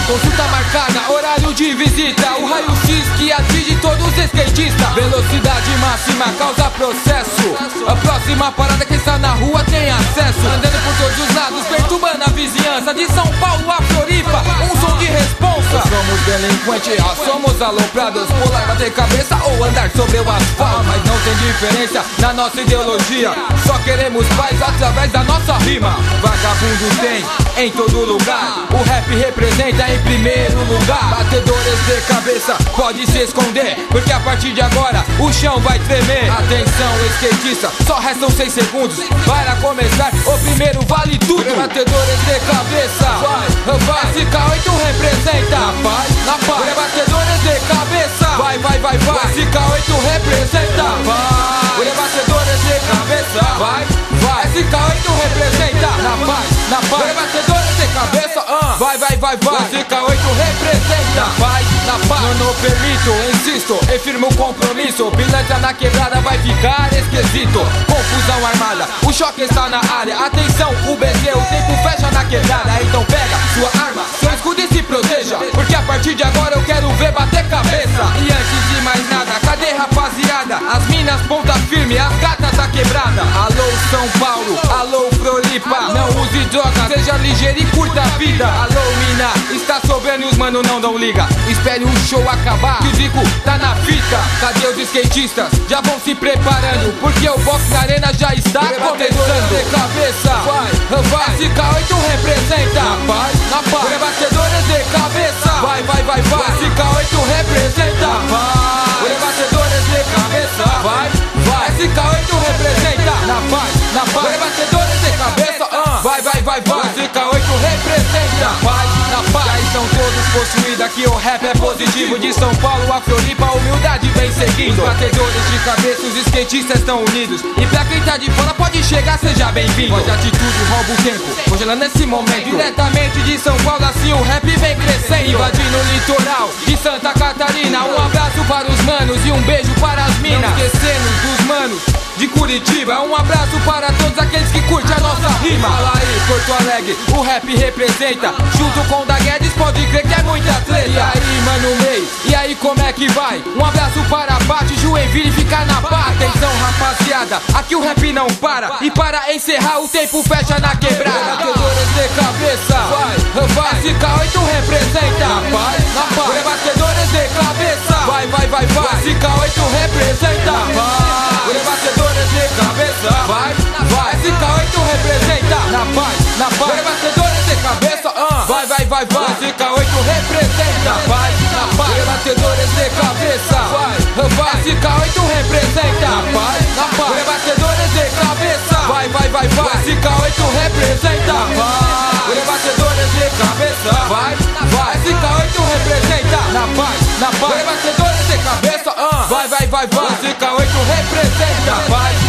Consulta marcada, horário de visita. O raio-x que atinge todos os skatistas. Velocidade máxima causa processo. A próxima parada que está na rua tem acesso. Andando por todos os lados, perturbando a vizinhança. De São Paulo a Floripa, um som de responsa. Somos delinquentes, somos aloprados. Pular, bater cabeça ou andar sobre o asfalto. Mas não tem diferença na nossa ideologia. Só queremos paz através da nossa rima. Vagabundo tem em todo lugar. O rap representa em primeiro lugar. Batedores de cabeça, pode se esconder, porque a partir de agora o chão vai tremer. Atenção, skatista, só restam 6 segundos para começar, o primeiro vale tudo. Batedores de cabeça, vai, SK8 representa na paz, na paz. Batedores de cabeça, vai, SK8 representa na paz. Batedores de cabeça, vai, SK8 representa na paz, na paz. Batedores de cabeça, vai, SK8 representa na paz, na paz. Não permito, insisto, e firmo o compromisso. Pilantra na quebrada vai ficar esquisito. Confusão armada, o choque está na área. Atenção, o BZ, o tempo fecha na quebrada. Então pega sua arma, seu escudo e se proteja, porque a partir de agora eu quero ver bater cabeça. E antes de mais nada, cadê rapaziada? As minas ponta firme, as gatas da quebrada. Alô São Paulo, alô Floripa, não use droga, seja ligeiro e curta a vida. Alô mina, está sobrando e os mano não dão liga. Espere o show acabar, que o Zico tá na fita. Cadê os skatistas? Já vão se preparando, porque o box na arena já está começando. De cabeça, vai, SK8 representa na paz, na paz. Batedores de cabeça, vai, SK8 representa na paz. Batedores de cabeça, vai, SK8 representa na paz, na paz. Batedores de cabeça, vai, SK8 representa na paz, na paz. Já estão todos possuídos, aqui o rap é positivo. De São Paulo a Floripa, a humildade vem seguindo. Batedores de cabeça, os skatistas estão unidos. E pra quem tá de fora pode chegar, seja bem-vindo. Pode atitude, rouba o tempo, congelando nesse momento. Diretamente de São Paulo, assim o rap vem crescendo. Invadindo o litoral de Santa Catarina. Um abraço para os manos e um beijo para as minas. Não esquecendo dos manos de Curitiba. Um abraço para todos aqueles que curtem a nossa rima. Fala aí, Porto Alegre, o rap representa. Junto com o da Guedes, pode crer que é muita treta. E aí, mano May, e aí como é que vai? Um abraço para Bate, Joinville e fica na paz. Atenção rapaziada, aqui o rap não para. E para encerrar o tempo fecha na quebrada. Batedores de cabeça, vai, SK8 representa na paz, na paz. Batedores de cabeça, vai, SK8 representa na paz. Batedores de cabeça, vai, SK8 representa na paz, na paz. Batedores de cabeça, vai, SK8 representa na paz, na paz. Batedores de cabeça, vai, SK8 representa na paz, na paz. Batedores de cabeça, vai, SK8 representa na paz. Batedores de cabeça, vai, SK8 representa na paz, na paz. Batedores de cabeça, vai, SK8 representa na paz.